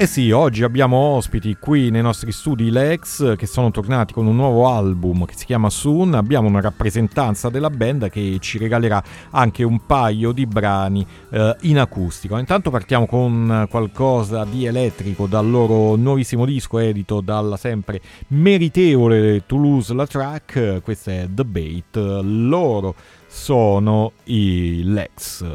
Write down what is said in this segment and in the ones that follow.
Eh sì, oggi abbiamo ospiti qui nei nostri studi Lex, che sono tornati con un nuovo album che si chiama Soon. Abbiamo una rappresentanza della band che ci regalerà anche un paio di brani in acustico. Intanto partiamo con qualcosa di elettrico dal loro nuovissimo disco edito dalla sempre meritevole Toulouse-Lautrec. Questa è The Bait, loro sono i Lex.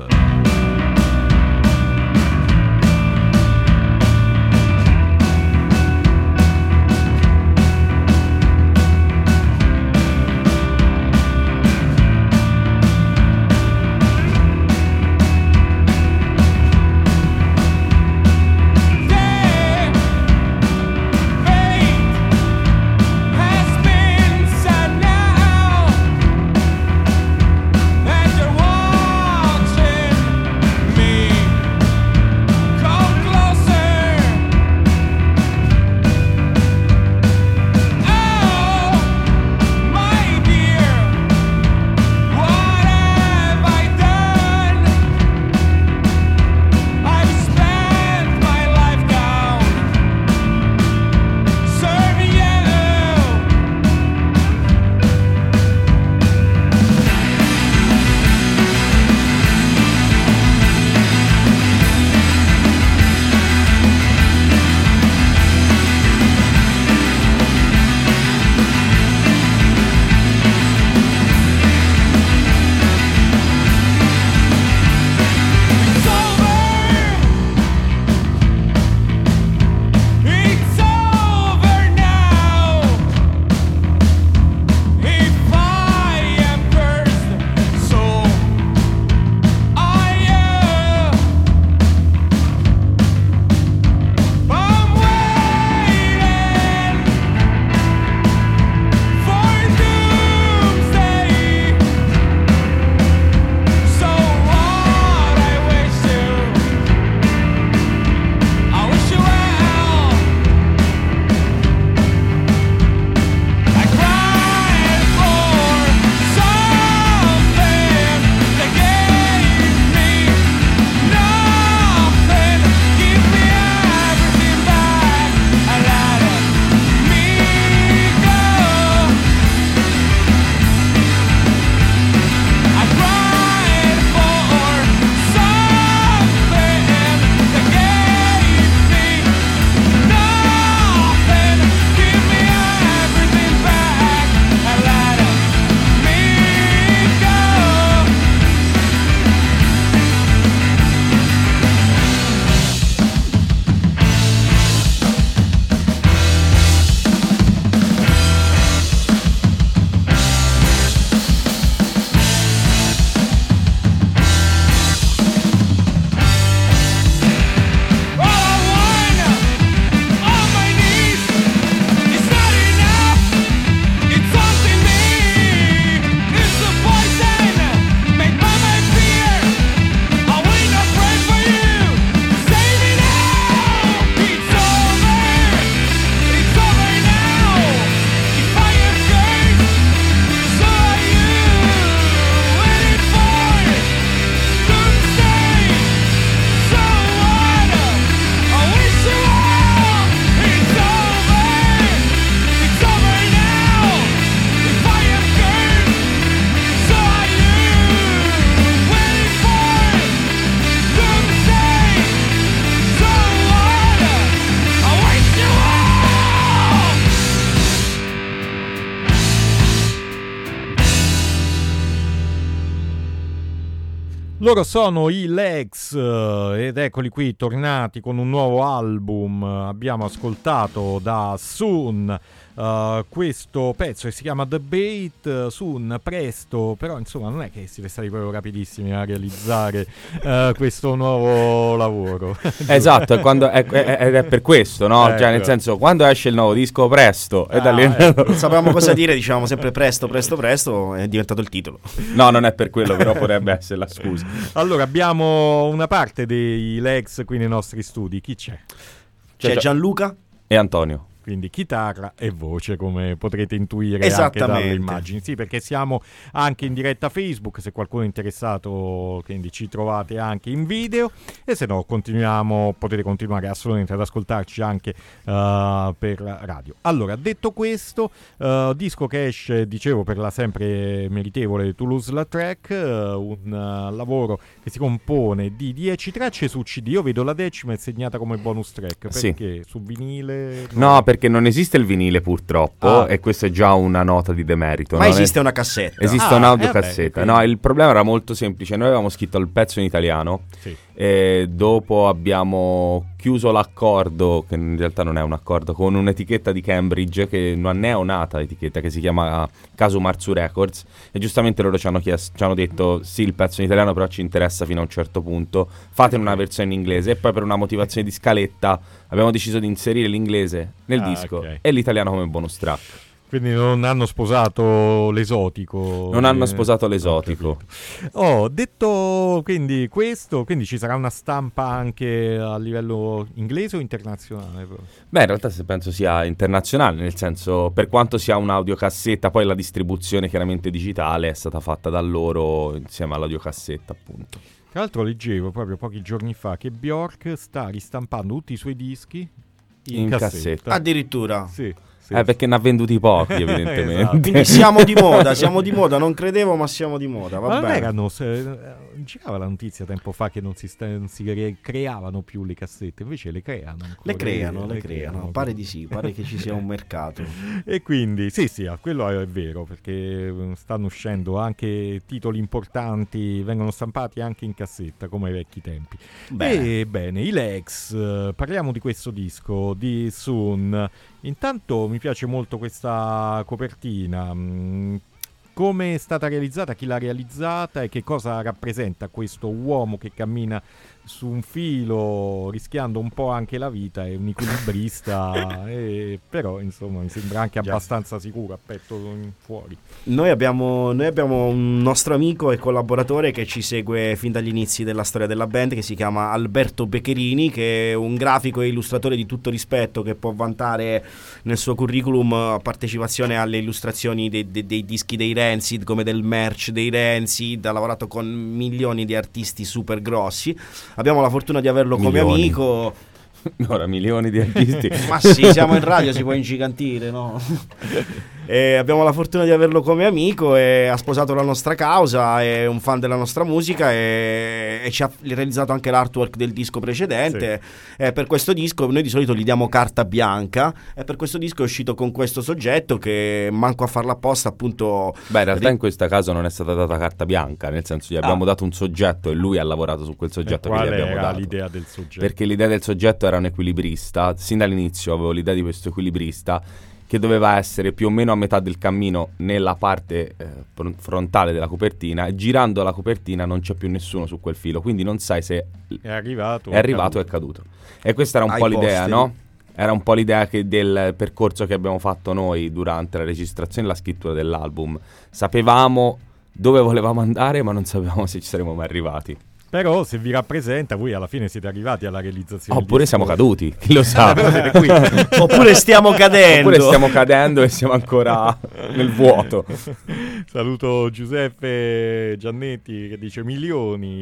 Loro sono i Lex ed eccoli qui tornati con un nuovo album. Abbiamo ascoltato da Soon questo pezzo che si chiama The Bait. Soon, presto, però insomma non è che siete stati proprio rapidissimi a realizzare questo nuovo lavoro. Esatto, è per questo, no? Ecco. Cioè, nel senso, quando esce il nuovo disco, presto. E da lì... Non sapevamo cosa dire, dicevamo sempre presto, è diventato il titolo. No, non è per quello, però potrebbe essere la scusa. Allora, abbiamo una parte dei Lex qui nei nostri studi. Chi c'è? C'è Gianluca E Antonio. quindi chitarra e voce, come potrete intuire anche dalle immagini. Sì, perché siamo anche in diretta Facebook, se qualcuno è interessato, quindi ci trovate anche in video, e se no potete continuare assolutamente ad ascoltarci anche per radio. Allora, detto questo, disco che esce, dicevo, per la sempre meritevole Toulouse-Lautrec, un lavoro che si compone di 10 tracce su CD. Io vedo la 10ª è segnata come bonus track, perché su vinile no, perché non esiste il vinile purtroppo, e questo è già una nota di demerito. Ma esiste una cassetta. Esiste un'audiocassetta. No, il problema era molto semplice. Noi avevamo scritto il pezzo in italiano, e dopo abbiamo chiuso l'accordo, che in realtà non è un accordo, con un'etichetta di Cambridge, che è una neonata etichetta che si chiama Casu Marzu Records, e giustamente loro ci hanno detto sì, il pezzo in italiano però ci interessa fino a un certo punto, fatene una versione in inglese. E poi per una motivazione di scaletta abbiamo deciso di inserire l'inglese nel disco e l'italiano come bonus track. Quindi non hanno sposato l'esotico. Non hanno sposato l'esotico. Detto quindi questo, quindi ci sarà una stampa anche a livello inglese o internazionale? Beh, in realtà penso sia internazionale, nel senso, per quanto sia un'audiocassetta, poi la distribuzione chiaramente digitale è stata fatta da loro insieme all'audiocassetta, appunto. Tra l'altro leggevo proprio pochi giorni fa che Björk sta ristampando tutti i suoi dischi in cassetta. Addirittura? Sì. Perché ne ha venduti pochi, evidentemente. Esatto. Quindi siamo di moda, non credevo, ma siamo di moda. Va bene. Girava la notizia tempo fa che non si creavano più le cassette, invece le creano ancora. Le creano. Pare di sì, pare che ci sia un mercato. E quindi sì, quello è vero, perché stanno uscendo anche titoli importanti, vengono stampati anche in cassetta, come ai vecchi tempi. Bene, i Legs, parliamo di questo disco di Soon. Intanto mi piace molto questa copertina. Come è stata realizzata, chi l'ha realizzata e che cosa rappresenta questo uomo che cammina su un filo rischiando un po' anche la vita, è un equilibrista però insomma mi sembra anche abbastanza sicuro a petto fuori. Noi abbiamo un nostro amico e collaboratore che ci segue fin dagli inizi della storia della band, che si chiama Alberto Beccherini, che è un grafico e illustratore di tutto rispetto, che può vantare nel suo curriculum partecipazione alle illustrazioni dei dischi dei Rancid, come del merch dei Rancid. Ha lavorato con milioni di artisti super grossi. Abbiamo la fortuna di averlo come amico. Ora milioni di artisti. Ma sì, siamo in radio, si può ingigantire, no? Abbiamo la fortuna di averlo come amico, e ha sposato la nostra causa, è un fan della nostra musica, e ci ha realizzato anche l'artwork del disco precedente. Per questo disco noi di solito gli diamo carta bianca, e per questo disco è uscito con questo soggetto che manco a farla apposta, appunto. Beh, in realtà in questo caso non è stata data carta bianca, nel senso gli abbiamo dato un soggetto e lui ha lavorato su quel soggetto che gli abbiamo dato. Qual era l'idea del soggetto? Perché l'idea del soggetto era un equilibrista. Sin dall'inizio avevo l'idea di questo equilibrista che doveva essere più o meno a metà del cammino nella parte frontale della copertina, e girando la copertina non c'è più nessuno su quel filo, quindi non sai se è arrivato o è caduto. E questa era un po' l'idea, no? Era un po' l'idea del percorso che abbiamo fatto noi durante la registrazione e la scrittura dell'album. Sapevamo dove volevamo andare, ma non sapevamo se ci saremmo mai arrivati. Però se vi rappresenta, voi alla fine siete arrivati alla realizzazione. Oppure siamo caduti, chi lo sa. Però siete qui. Oppure stiamo cadendo. Oppure stiamo cadendo e siamo ancora nel vuoto. Saluto Giuseppe Giannetti che dice milioni,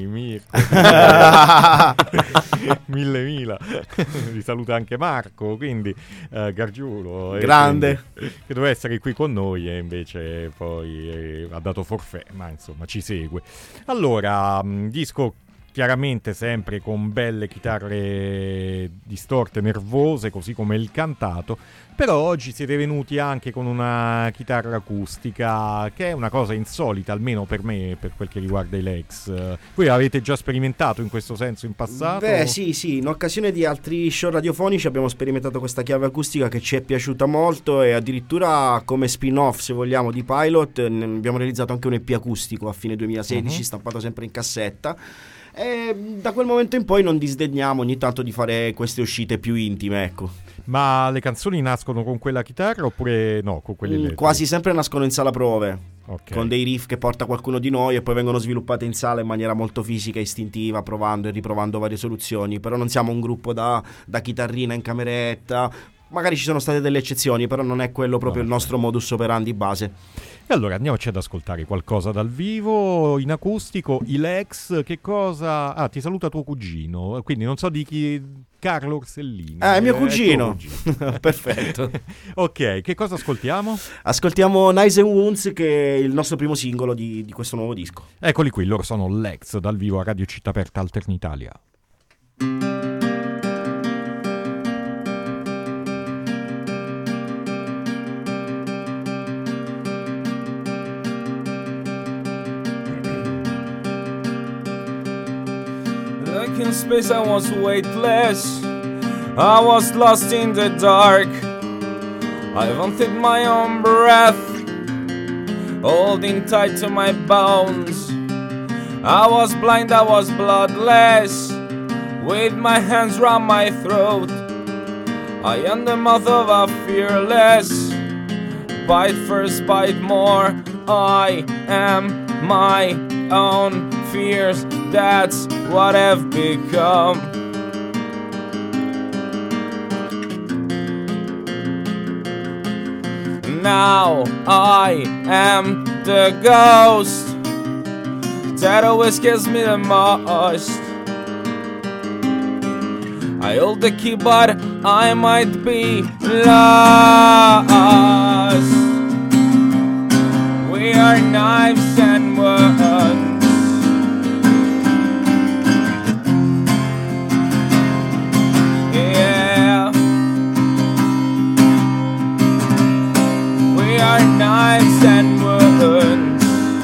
mila. Vi saluta anche Marco, quindi Gargiulo. Grande. Che doveva essere qui con noi e invece poi ha dato forfè, ma insomma ci segue. Allora, disco chiaramente sempre con belle chitarre distorte, nervose, così come il cantato, però oggi siete venuti anche con una chitarra acustica, che è una cosa insolita, almeno per me, per quel che riguarda i Legs. Voi avete già sperimentato in questo senso in passato? Beh, sì, in occasione di altri show radiofonici abbiamo sperimentato questa chiave acustica che ci è piaciuta molto, e addirittura come spin-off, se vogliamo, di Pilot abbiamo realizzato anche un EP acustico a fine 2016, stampato sempre in cassetta. E da quel momento in poi non disdegniamo ogni tanto di fare queste uscite più intime, ecco. Ma le canzoni nascono con quella chitarra oppure no, con quelle elettriche? Quasi sempre nascono in sala prove, okay, con dei riff che porta qualcuno di noi e poi vengono sviluppate in sala in maniera molto fisica e istintiva, provando e riprovando varie soluzioni. Però non siamo un gruppo da chitarrina in cameretta. Magari ci sono state delle eccezioni, però non è quello proprio il nostro modus operandi base. E allora andiamoci ad ascoltare qualcosa dal vivo, in acustico, i Lex. Che cosa... Ah, ti saluta tuo cugino, quindi non so di chi... Carlo Orsellini. È mio cugino. Perfetto. Ok, che cosa ascoltiamo? Ascoltiamo Nice and Wounds, che è il nostro primo singolo di questo nuovo disco. Eccoli qui, loro sono Lex, dal vivo a Radio Città Aperta Alterna Italia. In space I was weightless, I was lost in the dark. I wanted my own breath, holding tight to my bones. I was blind, I was bloodless, with my hands round my throat. I am the mouth of a fearless, bite first, bite more. I am my own fears, that's what I've become. Now I am the ghost that always scares me the most. I hold the key but I might be lost. We are knives and wounds. Knives and wounds.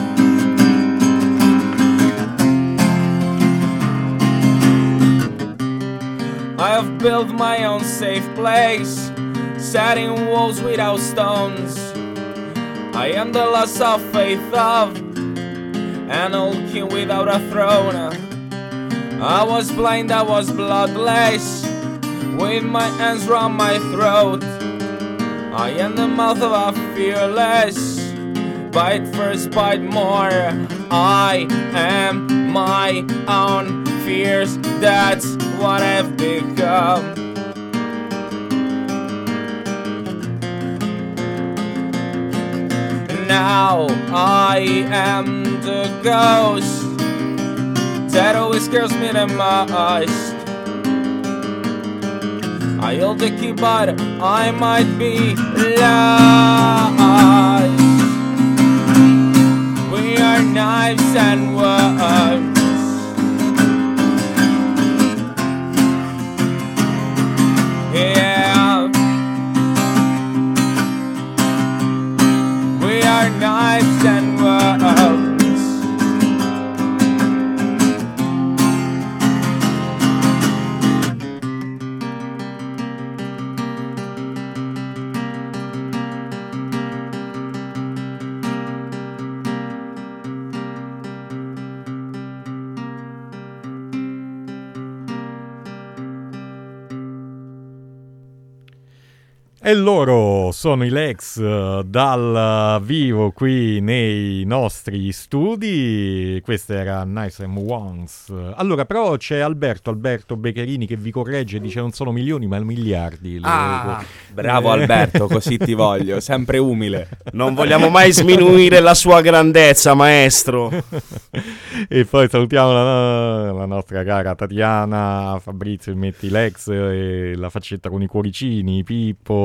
I have built my own safe place, setting walls without stones. I am the loss of faith of an old king without a throne. I was blind, I was bloodless, with my hands round my throat. I am the mouth of a fearless, bite first, bite more. I am my own fears, that's what I've become. Now I am the ghost that always scares me the most. I hold the key but I might be lost. We are knives and wounds. Yeah. We are knives and wounds. E loro sono i Lex dal vivo qui nei nostri studi. Questa era Nice and Once. Allora, però c'è Alberto Beccherini che vi corregge e dice non sono milioni ma miliardi. Bravo Alberto, così ti voglio, sempre umile. Non vogliamo mai sminuire la sua grandezza, maestro. E poi salutiamo la nostra cara Tatiana, Fabrizio, metti Lex e la faccetta con i cuoricini, Pippo.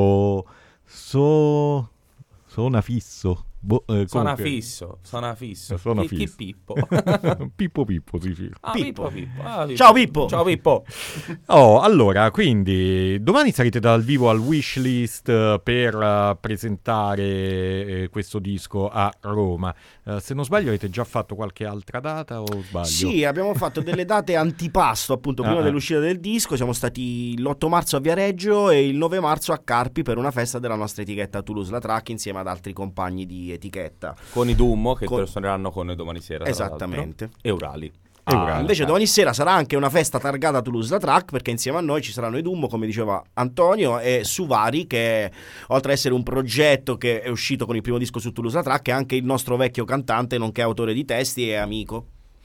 Suona fisso. Suona fisso. Chi Pippo? Pippo, sì. Pippo. Ciao Pippo. Ciao Pippo. Oh, allora, quindi domani sarete dal vivo al Wishlist per presentare questo disco a Roma. Se non sbaglio avete già fatto qualche altra data o sbaglio? Sì, abbiamo fatto delle date antipasto appunto prima dell'uscita del disco. Siamo stati l'8 marzo a Viareggio e il 9 marzo a Carpi per una festa della nostra etichetta Toulouse-Lautrec insieme ad altri compagni di etichetta. Con i Dummo che te lo suoneranno con noi domani sera. Esattamente. E Urali. Invece domani sera sarà anche una festa targata Toulouse-Lautrec perché insieme a noi ci saranno i Dummo, come diceva Antonio, e Suvari, che oltre ad essere un progetto che è uscito con il primo disco su Toulouse-Lautrec è anche il nostro vecchio cantante nonché autore di testi e amico.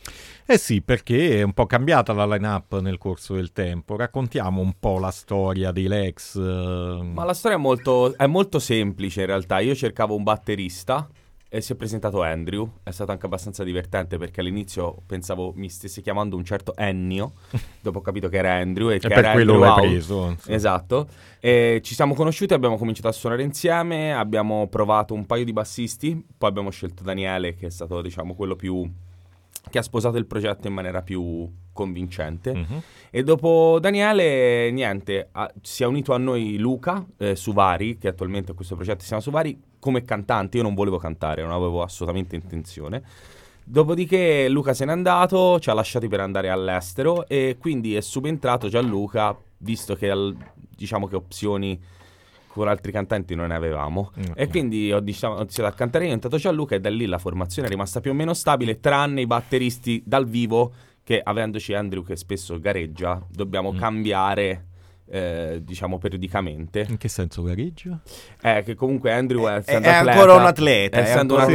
Eh sì, perché è un po' cambiata la line-up nel corso del tempo. Raccontiamo un po' la storia dei Legs. Ma la storia è molto semplice in realtà. Io cercavo un batterista e si è presentato Andrew. È stato anche abbastanza divertente perché all'inizio pensavo mi stesse chiamando un certo Ennio. Dopo ho capito che era Andrew e che per era quello Andrew l'hai Howe. preso. Insomma. Esatto. E ci siamo conosciuti, abbiamo cominciato a suonare insieme, abbiamo provato un paio di bassisti, poi abbiamo scelto Daniele, che è stato, diciamo, quello che ha sposato il progetto in maniera più convincente. E dopo Daniele, niente, si è unito a noi Luca Suvari, che attualmente a questo progetto si chiama Suvari, come cantante. Io non volevo cantare, non avevo assolutamente intenzione. Dopodiché Luca se n'è andato, ci ha lasciati per andare all'estero e quindi è subentrato Gianluca, visto che diciamo che opzioni con altri cantanti non ne avevamo. E quindi ho iniziato a cantare io, è entrato Gianluca e da lì la formazione è rimasta più o meno stabile, tranne i batteristi dal vivo che, avendoci Andrew che spesso gareggia, dobbiamo cambiare diciamo periodicamente. In che senso gareggia? Che comunque Andrew è ancora un atleta. Essendo un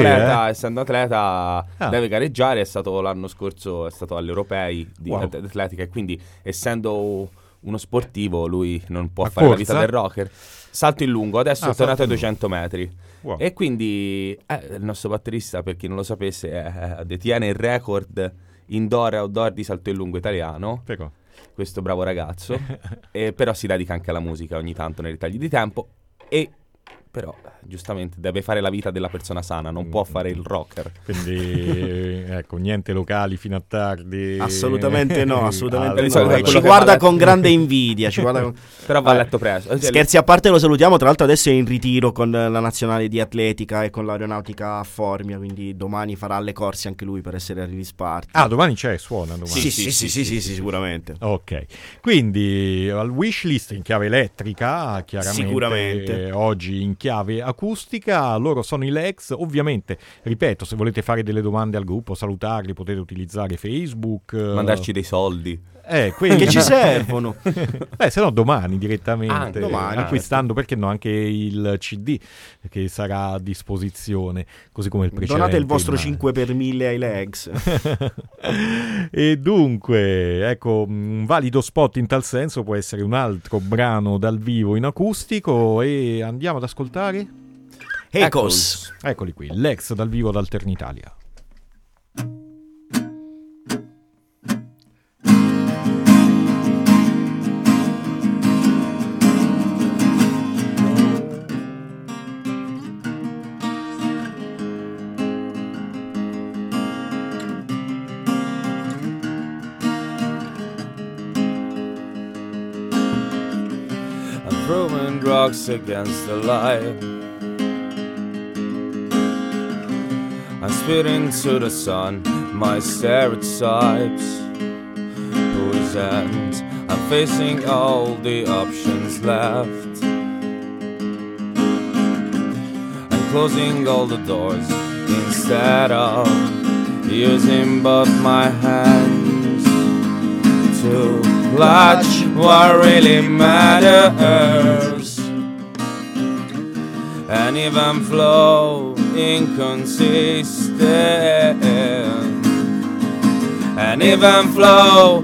atleta deve gareggiare. È stato l'anno scorso, è stato agli europei di atletica e quindi essendo uno sportivo lui non può fare la vita del rocker. Salto in lungo, adesso è tornato ai 200 metri. E quindi il nostro batterista, per chi non lo sapesse, detiene il record indoor e outdoor di salto in lungo italiano. Però. Questo bravo ragazzo, però si dedica anche alla musica ogni tanto nei ritagli di tempo e però giustamente deve fare la vita della persona sana, non può fare il rocker. Quindi ecco, niente locali fino a tardi. Assolutamente no, assolutamente no. Ci guarda con grande invidia, però va a letto presto. Scherzi a parte, lo salutiamo, tra l'altro adesso è in ritiro con la nazionale di atletica e con l'aeronautica a Formia, quindi domani farà le corse anche lui per essere al rispartio. Domani suona domani. Sì, sicuramente. Ok, quindi al wishlist in chiave elettrica, chiaramente. Sicuramente. Oggi in chiave acustica, loro sono i Legs. Ovviamente, ripeto, se volete fare delle domande al gruppo, salutarli, potete utilizzare Facebook, mandarci dei soldi che ci servono. Se no domani direttamente, domani, acquistando, perché no, anche il CD che sarà a disposizione, così come il precedente. Donate il vostro 5 per 1000 ai Legs. E dunque, ecco, un valido spot in tal senso può essere un altro brano dal vivo in acustico, e andiamo ad ascoltare Echoes. Eccoli qui, Legs dal vivo ad Alternitalia. Throwing rocks against the light, I spit into the sun, my stereotypes poisoned. I'm facing all the options left, I'm closing all the doors instead of using both my hands to clutch what really matters, and even flow inconsistent, and even flow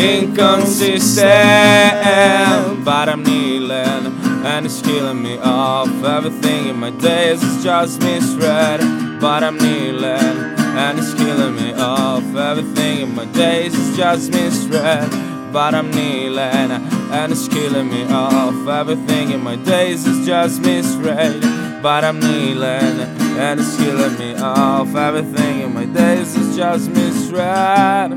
inconsistent. But I'm kneeling and it's killing me off. Everything in my days is just misread. But I'm kneeling and it's killing me off. Everything in my days is just misread. But I'm kneeling and it's killing me off. Everything in my days is just misread. But I'm kneeling and it's killing me off. Everything in my days is just misread.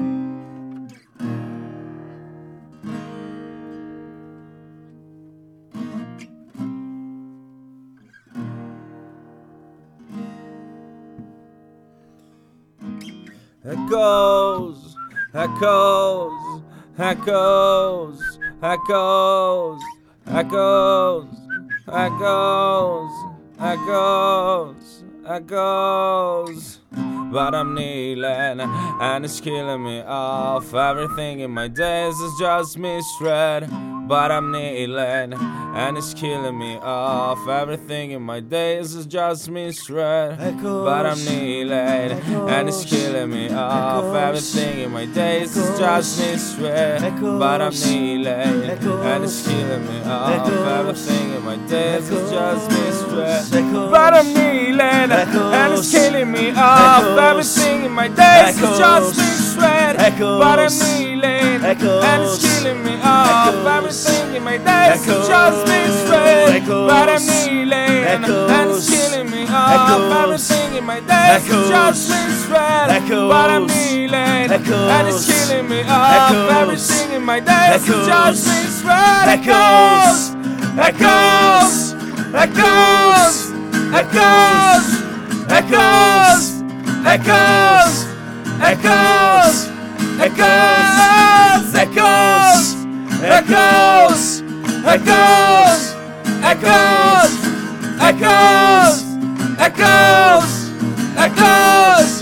Echoes, echoes, echoes, echoes, echoes, echoes, echoes, echoes. But I'm kneeling and it's killing me off. Everything in my days is just misread. but I'm kneeling, and it's killing me off. Everything in my days is just misread, but I'm kneeling, and it's killing me off. Everything in my days is just misread, but I'm kneeling, and it's killing me off. Everything in my days is just misread, but I'm kneeling, and it's killing me off. Everything in my days is just misread, but I'm kneeling, and it's killing me off. Everything in my days is just misread, but I'm kneeling, and it's killing me off. Everything in my days is just misread, but I'm kneeling, and it's killing me off. Everything in my days is just misread. Echoes, echoes, echoes, echoes, echoes, echoes, echoes, echoes, echoes, echoes, echoes, echoes, echoes, echoes, echoes,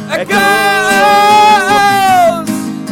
echoes.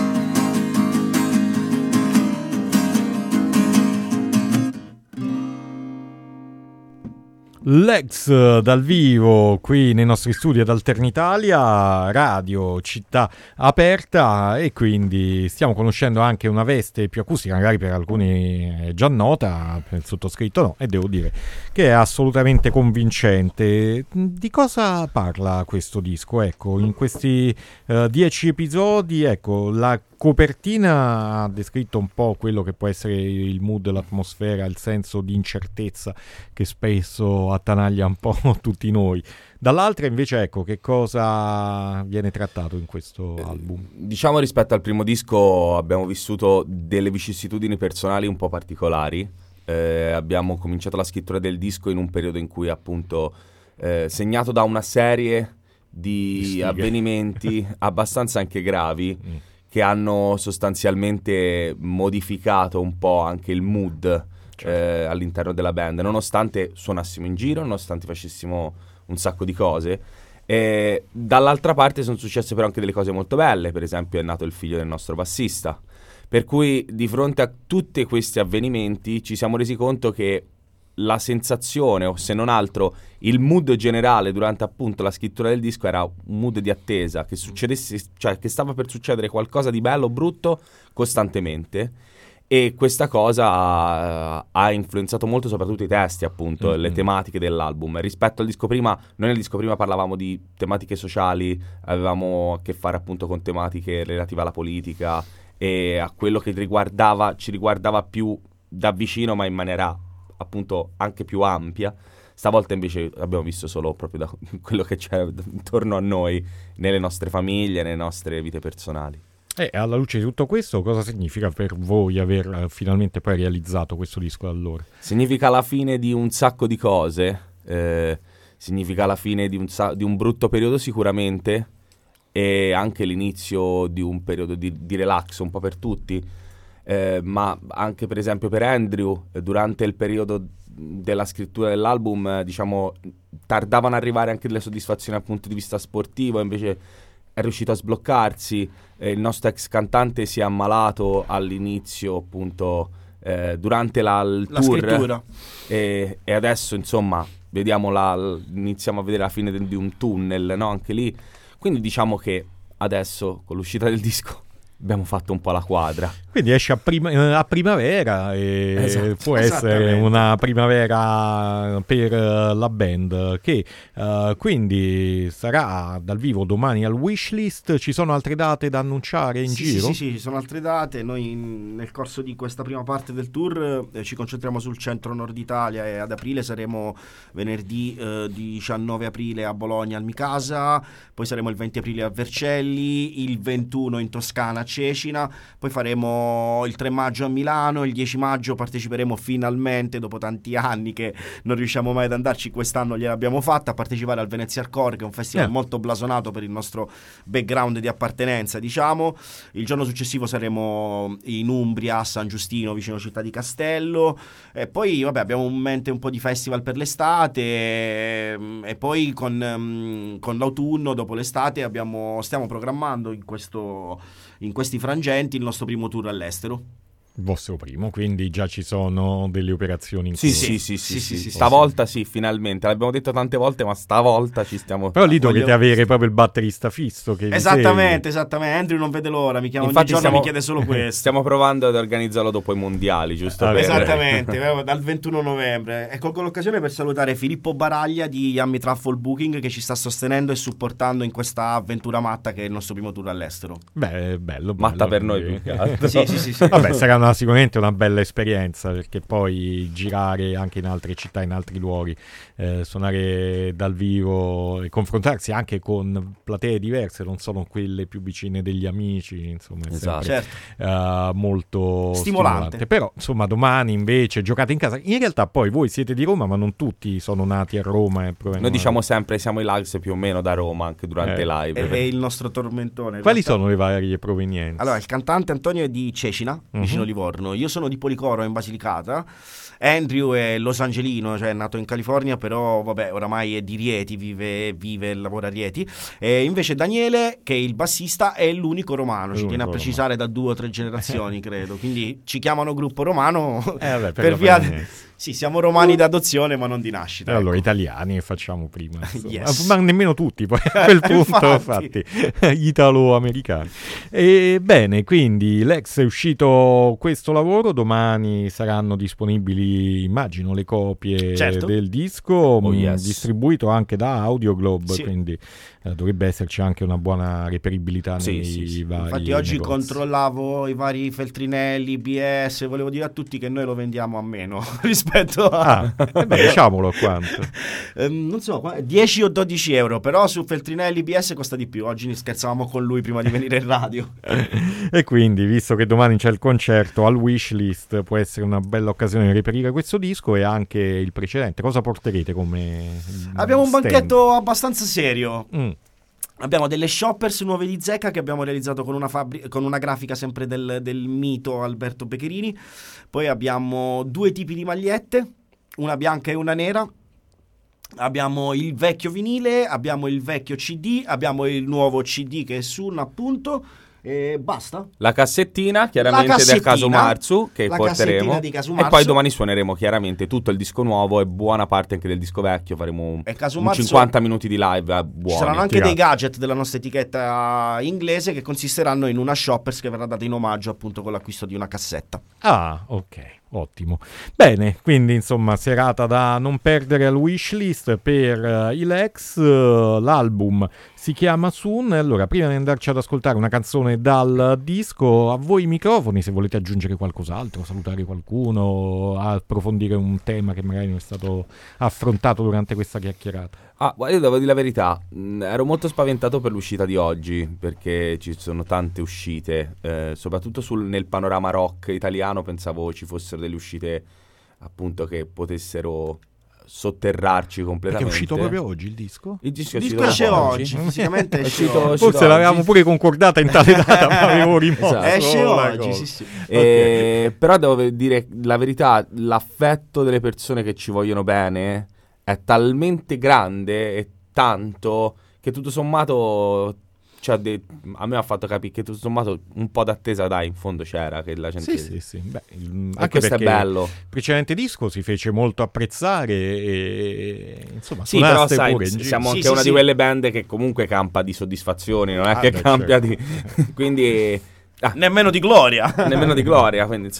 Legs dal vivo qui nei nostri studi ad Alternitalia, radio, città aperta, e quindi stiamo conoscendo anche una veste più acustica, magari per alcuni è già nota, per il sottoscritto no, e devo dire che è assolutamente convincente. Di cosa parla questo disco? Ecco, in questi 10 episodi, ecco, la copertina ha descritto un po' quello che può essere il mood, l'atmosfera, il senso di incertezza che spesso attanaglia un po' tutti noi. Dall'altra invece, ecco, che cosa viene trattato in questo album? Diciamo, rispetto al primo disco abbiamo vissuto delle vicissitudini personali un po' particolari. Abbiamo cominciato la scrittura del disco in un periodo in cui appunto segnato da una serie di avvenimenti abbastanza anche gravi che hanno sostanzialmente modificato un po' anche il mood all'interno della band, nonostante suonassimo in giro, nonostante facessimo un sacco di cose. Dall'altra parte sono successe però anche delle cose molto belle. Per esempio è nato il figlio del nostro bassista, per cui di fronte a tutti questi avvenimenti ci siamo resi conto che la sensazione, o se non altro il mood generale durante appunto la scrittura del disco, era un mood di attesa che succedesse, cioè che stava per succedere qualcosa di bello o brutto costantemente. E questa cosa ha influenzato molto soprattutto i testi, appunto, le tematiche dell'album. Rispetto al disco prima, noi nel disco prima parlavamo di tematiche sociali, avevamo a che fare appunto con tematiche relative alla politica e a quello che ci riguardava più da vicino, ma in maniera appunto anche più ampia. Stavolta invece abbiamo visto solo proprio da quello che c'era intorno a noi, nelle nostre famiglie, nelle nostre vite personali. E alla luce di tutto questo, cosa significa per voi aver finalmente poi realizzato questo disco allora? Significa la fine di un sacco di cose, significa la fine di un brutto periodo sicuramente, e anche l'inizio di un periodo di relax un po' per tutti, ma anche per esempio per Andrew, durante il periodo della scrittura dell'album, diciamo, tardavano ad arrivare anche delle soddisfazioni dal punto di vista sportivo, invece è riuscito a sbloccarsi. Il nostro ex cantante si è ammalato all'inizio appunto durante il tour, scrittura, e adesso insomma iniziamo a vedere la fine di un tunnel, no? Anche lì, quindi diciamo che adesso con l'uscita del disco abbiamo fatto un po' la quadra. Quindi esce a primavera e può essere una primavera per la band, che quindi sarà dal vivo domani al Wishlist. Ci sono altre date da annunciare in giro? Sì, ci sono altre date. Noi nel corso di questa prima parte del tour ci concentriamo sul centro-nord Italia, e ad aprile saremo venerdì 19 aprile a Bologna al Micasa, poi saremo il 20 aprile a Vercelli, il 21 in Toscana a Cecina, poi faremo il 3 maggio a Milano, il 10 maggio parteciperemo finalmente, dopo tanti anni che non riusciamo mai ad andarci, quest'anno gliel'abbiamo fatta, a partecipare al Venezia Hardcore, che è un festival molto blasonato per il nostro background di appartenenza, diciamo. Il giorno successivo saremo in Umbria, a San Giustino, vicino Città di Castello, e poi vabbè abbiamo in mente un po' di festival per l'estate, e poi con l'autunno, dopo l'estate, stiamo programmando in questi frangenti il nostro primo tour all'estero. Il vostro primo, quindi già ci sono delle operazioni in Sì. Stavolta sì, finalmente. L'abbiamo detto tante volte, ma stavolta ci stiamo... Però lì dovete avere proprio il batterista fisso che Esattamente. Andrew non vede l'ora, mi chiama Infatti ogni giorno, mi chiede solo questo. Stiamo provando ad organizzarlo dopo i mondiali, giusto? Esattamente, dal 21 novembre. E colgo l'occasione per salutare Filippo Baraglia di Yummy Truffle Booking, che ci sta sostenendo e supportando in questa avventura matta che è il nostro primo tour all'estero. Beh, bello. Matta per noi più che altro. Sì. Vabbè, sarà sicuramente una bella esperienza, perché poi girare anche in altre città, in altri luoghi, suonare dal vivo e confrontarsi anche con platee diverse, non sono quelle più vicine degli amici, insomma, è sempre molto stimolante. Però insomma domani invece giocate in casa. In realtà poi voi siete di Roma, ma non tutti sono nati a Roma. Noi diciamo sempre siamo i Lags più o meno da Roma anche durante i live. È il nostro tormentone. Quali sono le varie provenienze? Allora, il cantante Antonio è di Cecina, vicino Livorno. Io sono di Policoro, in Basilicata. Andrew è losangelino, cioè è nato in California, però vabbè, oramai è di Rieti, vive e lavora a Rieti. E invece Daniele, che è il bassista, è l'unico romano, ci tiene a precisare, da 2 o 3 generazioni, credo. Quindi ci chiamano gruppo romano per via... Sì, siamo romani d'adozione, ma non di nascita. Allora, italiani facciamo prima. Ma nemmeno tutti, poi a quel punto, infatti, italo-americani. Bene, quindi Lex è uscito questo lavoro, domani saranno disponibili, immagino, le copie del disco, distribuito anche da Audioglobe, quindi dovrebbe esserci anche una buona reperibilità nei vari Infatti oggi negozi. Controllavo i vari Feltrinelli, BS, volevo dire a tutti che noi lo vendiamo a meno rispetto diciamolo quanto. Non so, 10 o 12 euro, però su Feltrinelli BS costa di più. Oggi scherzavamo con lui prima di venire in radio. E quindi, visto che domani c'è il concerto, al Wishlist può essere una bella occasione di reperire questo disco e anche il precedente. Cosa porterete come Abbiamo un banchetto abbastanza serio. Abbiamo delle shoppers nuove di Zecca che abbiamo realizzato con una grafica sempre del mito Alberto Beccherini. Poi abbiamo 2 tipi di magliette, una bianca e una nera. Abbiamo il vecchio vinile, abbiamo il vecchio CD, abbiamo il nuovo CD che è Sun, appunto. E basta. La cassettina chiaramente del Casu Marzu che porteremo, e poi domani suoneremo chiaramente tutto il disco nuovo e buona parte anche del disco vecchio. Faremo un 50 minuti di live buoni. Ci saranno anche dei gadget della nostra etichetta inglese che consisteranno in una shoppers che verrà data in omaggio appunto con l'acquisto di una cassetta. Ok. Ottimo. Bene, quindi insomma serata da non perdere al Wishlist per i Lex. L'album si chiama Soon. Allora, prima di andarci ad ascoltare una canzone dal disco, a voi i microfoni, se volete aggiungere qualcos'altro, salutare qualcuno, approfondire un tema che magari non è stato affrontato durante questa chiacchierata. Io devo dire la verità, ero molto spaventato per l'uscita di oggi, perché ci sono tante uscite, soprattutto nel panorama rock italiano pensavo ci fossero delle uscite appunto che potessero sotterrarci completamente. Perché è uscito proprio oggi il disco? Il disco esce oggi, fisicamente è uscito forse l'avevamo pure concordata in tale data, ma avevo rimosso. Esce oggi, sì. Però devo dire la verità, l'affetto delle persone che ci vogliono bene è talmente grande e tanto che tutto sommato a me ha fatto capire che tutto sommato un po' d'attesa in fondo c'era, che la gente sì. Beh, anche questo è bello. Il precedente disco si fece molto apprezzare e insomma però sai, siamo anche una di quelle band che comunque campa di soddisfazioni, non è che cambia di quindi nemmeno di gloria. Quindi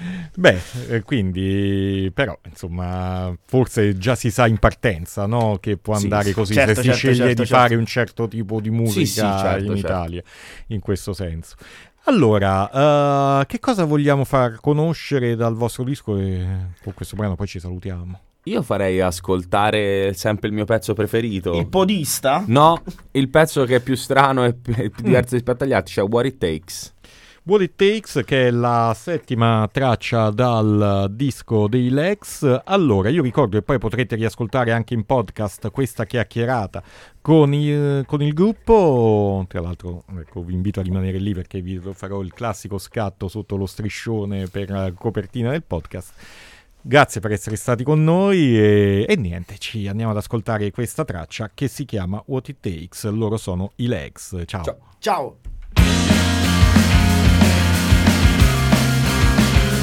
quindi però insomma forse già si sa in partenza, no? Che può andare così se si sceglie di fare un certo tipo di musica in Italia, in questo senso. Allora, che cosa vogliamo far conoscere dal vostro disco? E con questo brano poi ci salutiamo. Io farei ascoltare sempre il mio pezzo preferito. Il podista? No, il pezzo che è più strano e più diverso rispetto agli altri, cioè What It Takes. What It Takes, che è la 7ª traccia dal disco dei Lex. Allora, io ricordo che poi potrete riascoltare anche in podcast questa chiacchierata con il gruppo. Tra l'altro, vi invito a rimanere lì perché vi farò il classico scatto sotto lo striscione per la copertina del podcast. Grazie per essere stati con noi e niente, ci andiamo ad ascoltare questa traccia che si chiama What It Takes. Loro sono i Lex. Ciao. Ciao.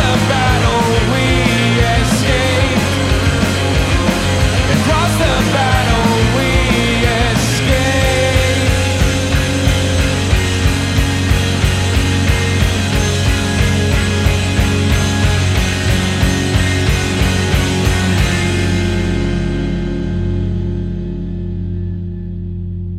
the battle.